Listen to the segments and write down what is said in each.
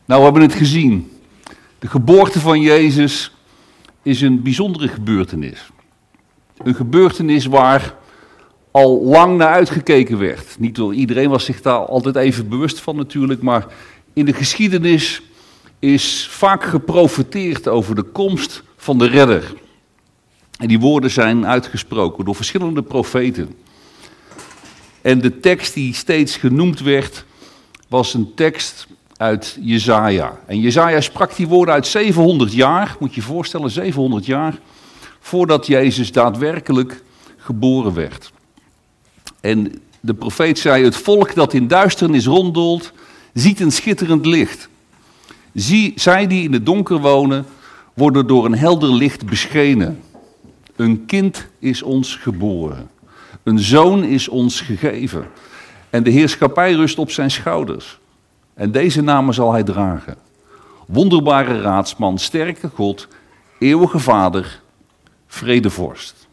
Nou, we hebben het gezien. De geboorte van Jezus is een bijzondere gebeurtenis. Een gebeurtenis waar al lang naar uitgekeken werd. Niet door iedereen was zich daar altijd even bewust van natuurlijk, maar in de geschiedenis is vaak geprofeteerd over de komst van de redder. En die woorden zijn uitgesproken door verschillende profeten. En de tekst die steeds genoemd werd, was een tekst uit Jesaja. En Jesaja sprak die woorden uit 700 jaar, moet je je voorstellen, 700 jaar, voordat Jezus daadwerkelijk geboren werd. En de profeet zei, het volk dat in duisternis ronddolt, ziet een schitterend licht. Zij die in het donker wonen, worden door een helder licht beschenen. Een kind is ons geboren. Een zoon is ons gegeven. En de heerschappij rust op zijn schouders. En deze namen zal hij dragen. Wonderbare raadsman, sterke God, eeuwige vader, vredevorst.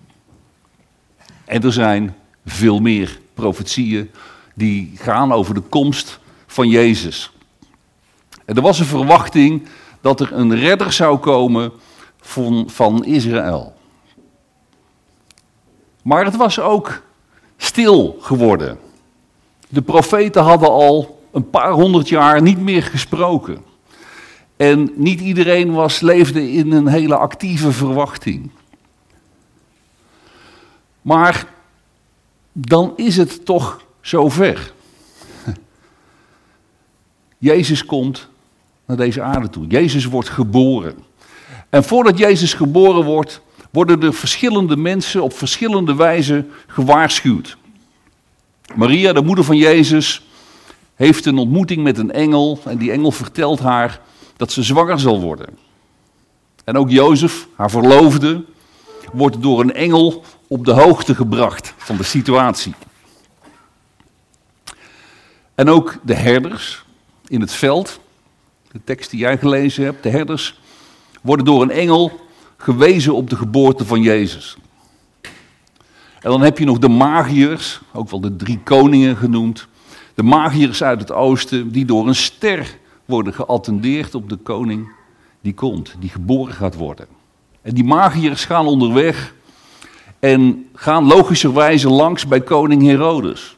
En er zijn veel meer profetieën die gaan over de komst van Jezus. En er was een verwachting dat er een redder zou komen van Israël. Maar het was ook stil geworden. De profeten hadden al een paar honderd jaar niet meer gesproken. En niet iedereen leefde in een hele actieve verwachting. Maar dan is het toch zover. Jezus komt naar deze aarde toe. Jezus wordt geboren. En voordat Jezus geboren wordt, worden er verschillende mensen op verschillende wijzen gewaarschuwd. Maria, de moeder van Jezus, heeft een ontmoeting met een engel en die engel vertelt haar dat ze zwanger zal worden. En ook Jozef, haar verloofde, wordt door een engel op de hoogte gebracht van de situatie. En ook de herders in het veld, de tekst die jij gelezen hebt, de herders worden door een engel gewezen op de geboorte van Jezus. En dan heb je nog de magiërs, ook wel de 3 koningen genoemd. De magiërs uit het oosten die door een ster worden geattendeerd op de koning die komt, die geboren gaat worden. En die magiërs gaan onderweg en gaan logischerwijze langs bij koning Herodes.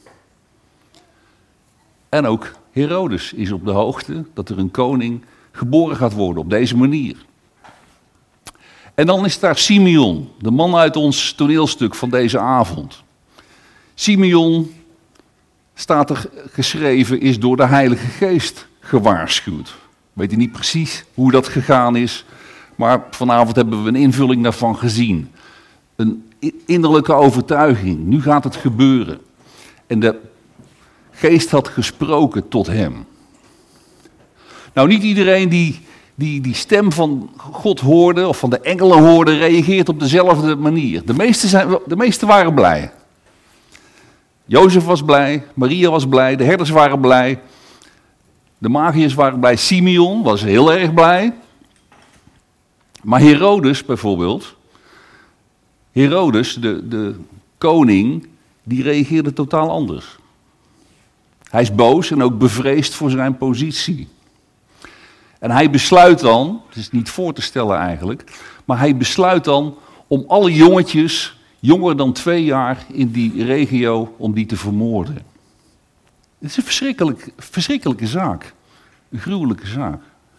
En ook Herodes is op de hoogte dat er een koning geboren gaat worden op deze manier. En dan is daar Simeon, de man uit ons toneelstuk van deze avond. Simeon, staat er geschreven, is door de Heilige Geest gewaarschuwd. We weten niet precies hoe dat gegaan is, maar vanavond hebben we een invulling daarvan gezien. Een innerlijke overtuiging, nu gaat het gebeuren. En de Geest had gesproken tot hem. Nou, niet iedereen die stem van God hoorde, of van de engelen hoorde, reageert op dezelfde manier. De meesten waren blij. Jozef was blij, Maria was blij, de herders waren blij, de magiërs waren blij, Simeon was heel erg blij. Maar Herodes bijvoorbeeld, Herodes, de koning, die reageerde totaal anders. Hij is boos en ook bevreesd voor zijn positie. En hij besluit dan, het is niet voor te stellen eigenlijk, maar hij besluit dan om alle jongetjes, jonger dan 2 jaar in die regio, om die te vermoorden. Het is een verschrikkelijke zaak. Een gruwelijke zaak.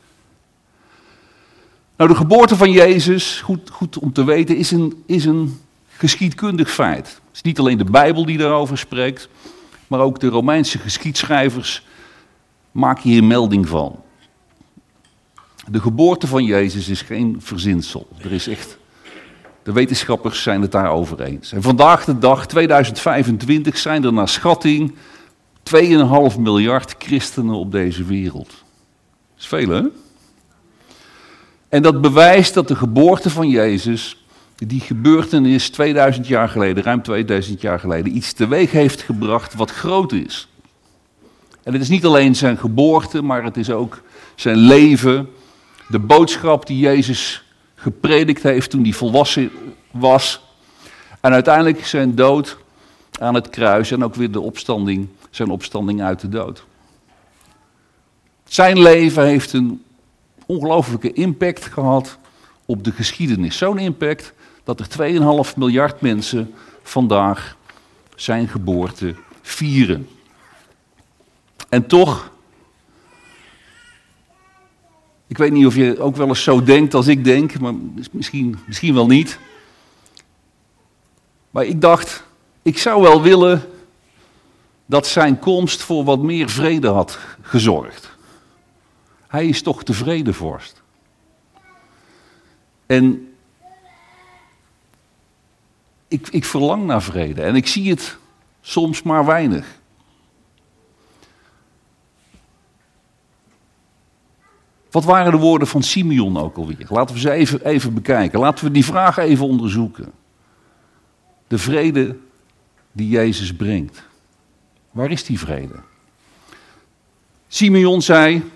Nou, de geboorte van Jezus, goed om te weten, is een geschiedkundig feit. Het is niet alleen de Bijbel die daarover spreekt, maar ook de Romeinse geschiedschrijvers maken hier melding van. De geboorte van Jezus is geen verzinsel. De wetenschappers zijn het daarover eens. En vandaag de dag, 2025, zijn er naar schatting 2,5 miljard christenen op deze wereld. Dat is veel, hè? En dat bewijst dat de geboorte van Jezus, die gebeurtenis 2000 jaar geleden, ruim 2000 jaar geleden, iets teweeg heeft gebracht wat groot is. En het is niet alleen zijn geboorte, maar het is ook zijn leven, de boodschap die Jezus gepredikt heeft toen hij volwassen was. En uiteindelijk zijn dood aan het kruis en ook weer zijn opstanding uit de dood. Zijn leven heeft een ongelooflijke impact gehad op de geschiedenis. Zo'n impact dat er 2,5 miljard mensen vandaag zijn geboorte vieren. En toch, ik weet niet of je ook wel eens zo denkt als ik denk, maar misschien wel niet. Maar ik dacht, ik zou wel willen dat zijn komst voor wat meer vrede had gezorgd. Hij is toch de vredevorst. En ik verlang naar vrede en ik zie het soms maar weinig. Wat waren de woorden van Simeon ook alweer? Laten we ze even bekijken. Laten we die vraag even onderzoeken. De vrede die Jezus brengt. Waar is die vrede? Simeon zei: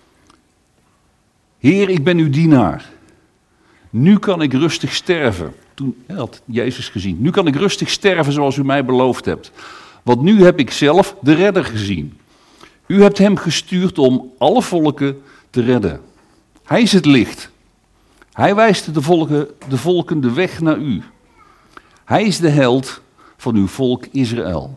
Heer, ik ben uw dienaar. Nu kan ik rustig sterven. Toen had Jezus gezien. Nu kan ik rustig sterven zoals u mij beloofd hebt. Want nu heb ik zelf de redder gezien. U hebt hem gestuurd om alle volken te redden. Hij is het licht. Hij wijst de volken de weg naar u. Hij is de held van uw volk Israël.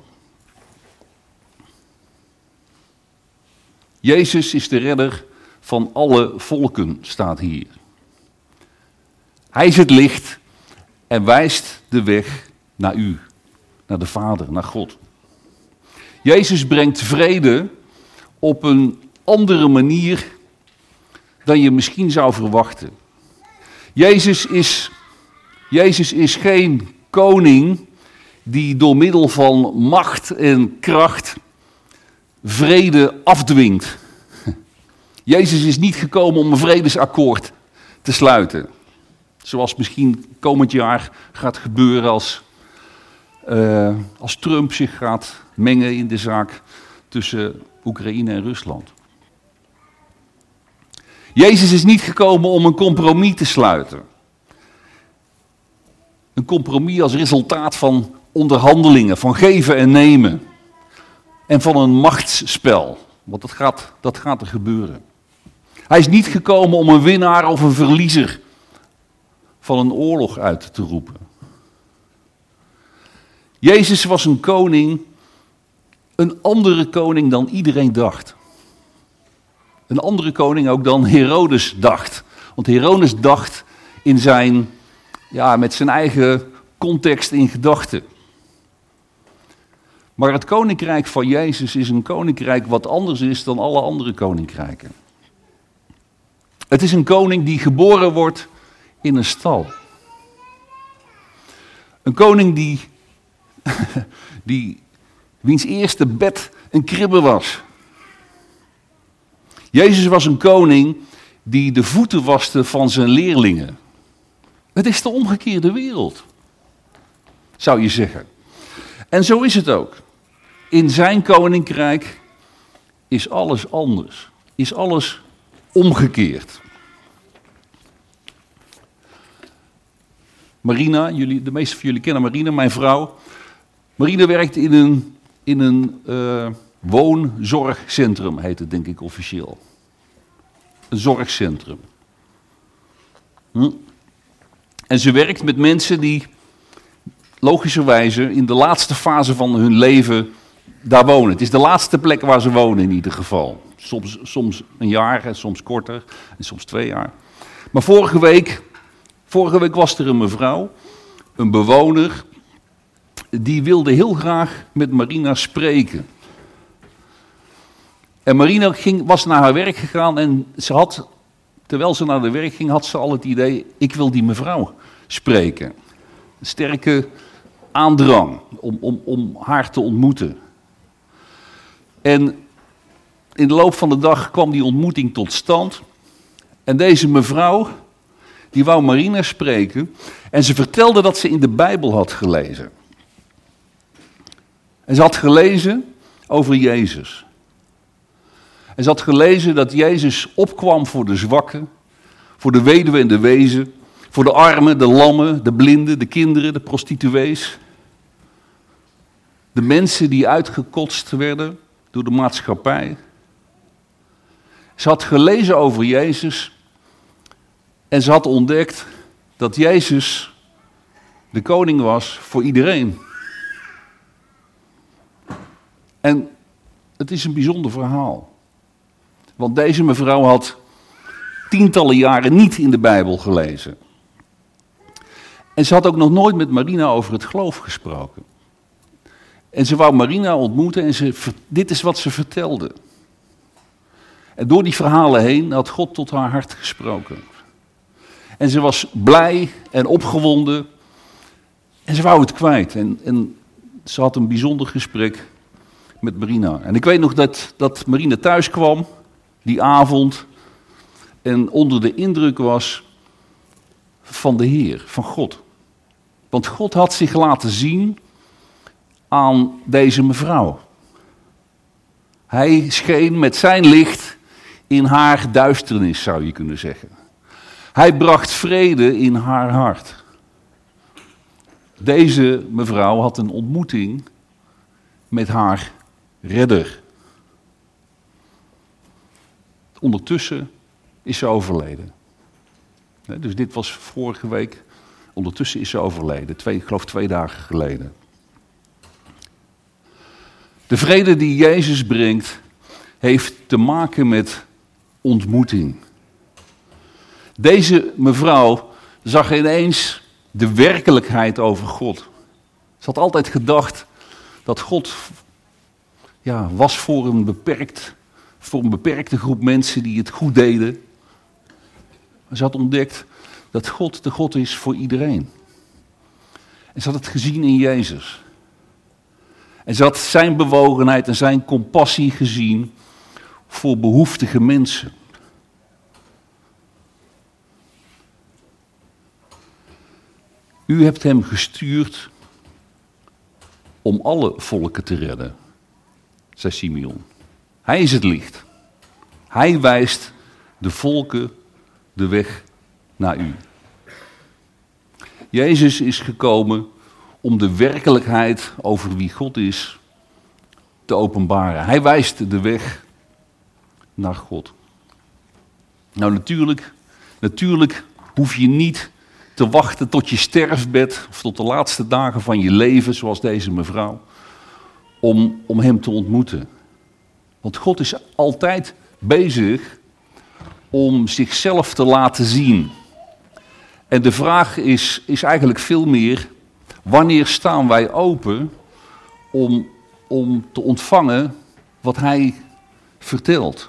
Jezus is de redder van alle volken, staat hier. Hij is het licht en wijst de weg naar u, naar de Vader, naar God. Jezus brengt vrede op een andere manier dan je misschien zou verwachten. Jezus is geen koning die door middel van macht en kracht vrede afdwingt. Jezus is niet gekomen om een vredesakkoord te sluiten. Zoals misschien komend jaar gaat gebeuren als Trump zich gaat mengen in de zaak tussen Oekraïne en Rusland. Jezus is niet gekomen om een compromis te sluiten. Een compromis als resultaat van onderhandelingen, van geven en nemen. En van een machtsspel. Want dat gaat er gebeuren. Hij is niet gekomen om een winnaar of een verliezer van een oorlog uit te roepen. Jezus was een koning, een andere koning dan iedereen dacht. Een andere koning ook dan Herodes dacht. Want Herodes dacht met zijn eigen context in gedachten. Maar het koninkrijk van Jezus is een koninkrijk wat anders is dan alle andere koninkrijken. Het is een koning die geboren wordt in een stal. Een koning wiens eerste bed een kribbe was. Jezus was een koning die de voeten waste van zijn leerlingen. Het is de omgekeerde wereld, zou je zeggen. En zo is het ook. In zijn koninkrijk is alles anders. Is alles omgekeerd. Marina, de meeste van jullie kennen Marina, mijn vrouw. Marina werkt in een woonzorgcentrum, heet het denk ik officieel. Een zorgcentrum. En ze werkt met mensen die logischerwijze in de laatste fase van hun leven daar wonen. Het is de laatste plek waar ze wonen in ieder geval. Soms een jaar en soms korter en soms 2 jaar. Maar vorige week was er een mevrouw, een bewoner, die wilde heel graag met Marina spreken. En Marina was naar haar werk gegaan en terwijl ze naar haar werk ging, had ze al het idee, ik wil die mevrouw spreken. Een sterke aandrang om haar te ontmoeten. En in de loop van de dag kwam die ontmoeting tot stand. En deze mevrouw, die wou Marina spreken. En ze vertelde dat ze in de Bijbel had gelezen. En ze had gelezen over Jezus. En ze had gelezen dat Jezus opkwam voor de zwakken, voor de weduwe en de wezen, voor de armen, de lammen, de blinden, de kinderen, de prostituees. De mensen die uitgekotst werden door de maatschappij. Ze had gelezen over Jezus en ze had ontdekt dat Jezus de koning was voor iedereen. En het is een bijzonder verhaal. Want deze mevrouw had tientallen jaren niet in de Bijbel gelezen. En ze had ook nog nooit met Marina over het geloof gesproken. En ze wou Marina ontmoeten en dit is wat ze vertelde. En door die verhalen heen had God tot haar hart gesproken. En ze was blij en opgewonden. En ze wou het kwijt. En ze had een bijzonder gesprek met Marina. En ik weet nog dat Marina thuis kwam die avond en onder de indruk was van de Heer, van God. Want God had zich laten zien aan deze mevrouw. Hij scheen met zijn licht in haar duisternis, zou je kunnen zeggen. Hij bracht vrede in haar hart. Deze mevrouw had een ontmoeting met haar redder. Ondertussen is ze overleden. Dus dit was vorige week. Ondertussen is ze overleden. Ik geloof 2 dagen geleden. De vrede die Jezus brengt, heeft te maken met ontmoeting. Deze mevrouw zag ineens de werkelijkheid over God. Ze had altijd gedacht dat God was voor een beperkte groep mensen die het goed deden. Maar ze had ontdekt dat God de God is voor iedereen. En ze had het gezien in Jezus. En ze had zijn bewogenheid en zijn compassie gezien voor behoeftige mensen. U hebt hem gestuurd om alle volken te redden, zei Simeon. Hij is het licht. Hij wijst de volken de weg naar u. Jezus is gekomen om de werkelijkheid over wie God is te openbaren. Hij wijst de weg naar God. Nou, natuurlijk hoef je niet te wachten tot je sterfbed of tot de laatste dagen van je leven, zoals deze mevrouw, om hem te ontmoeten. Want God is altijd bezig om zichzelf te laten zien. En de vraag is eigenlijk veel meer, wanneer staan wij open om te ontvangen wat hij vertelt?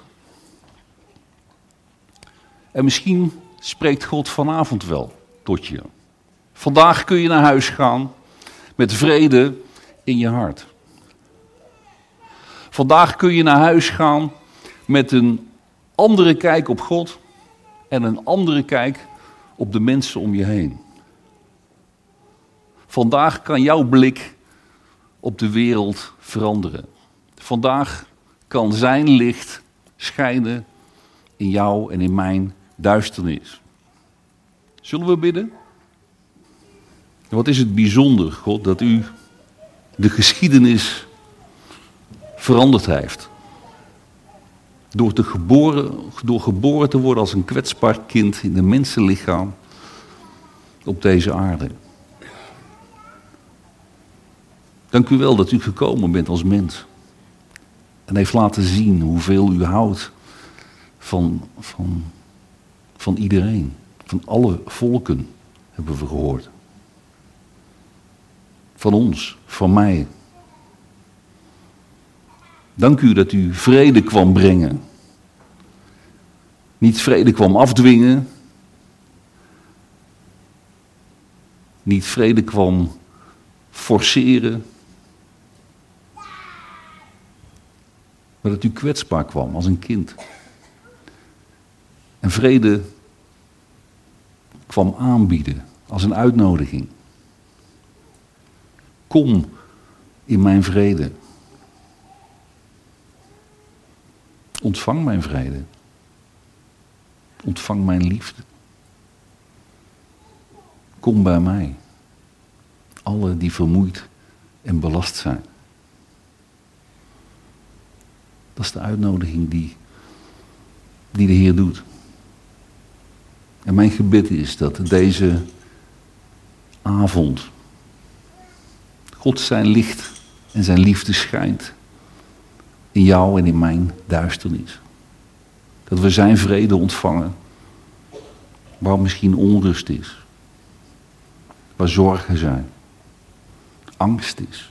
En misschien spreekt God vanavond wel tot je. Vandaag kun je naar huis gaan met vrede in je hart. Vandaag kun je naar huis gaan met een andere kijk op God en een andere kijk op de mensen om je heen. Vandaag kan jouw blik op de wereld veranderen. Vandaag kan zijn licht schijnen in jou en in mijn duisternis. Zullen we bidden? Wat is het bijzonder, God, dat u de geschiedenis veranderd heeft. Door geboren te worden als een kwetsbaar kind in een mensenlichaam op deze aarde. Dank u wel dat u gekomen bent als mens. En heeft laten zien hoeveel u houdt van iedereen. Van alle volken, hebben we gehoord. Van ons, van mij. Dank u dat u vrede kwam brengen. Niet vrede kwam afdwingen. Niet vrede kwam forceren. Maar dat u kwetsbaar kwam als een kind. En vrede kwam aanbieden als een uitnodiging. Kom in mijn vrede. Ontvang mijn vrede. Ontvang mijn liefde. Kom bij mij. Alle die vermoeid en belast zijn. Dat is de uitnodiging die de Heer doet. En mijn gebed is dat deze avond God zijn licht en zijn liefde schijnt in jou en in mijn duisternis. Dat we zijn vrede ontvangen, waar misschien onrust is, waar zorgen zijn, angst is.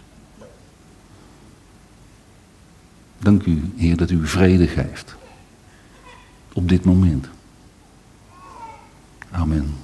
Dank u, Heer, dat u vrede geeft op dit moment. Amen.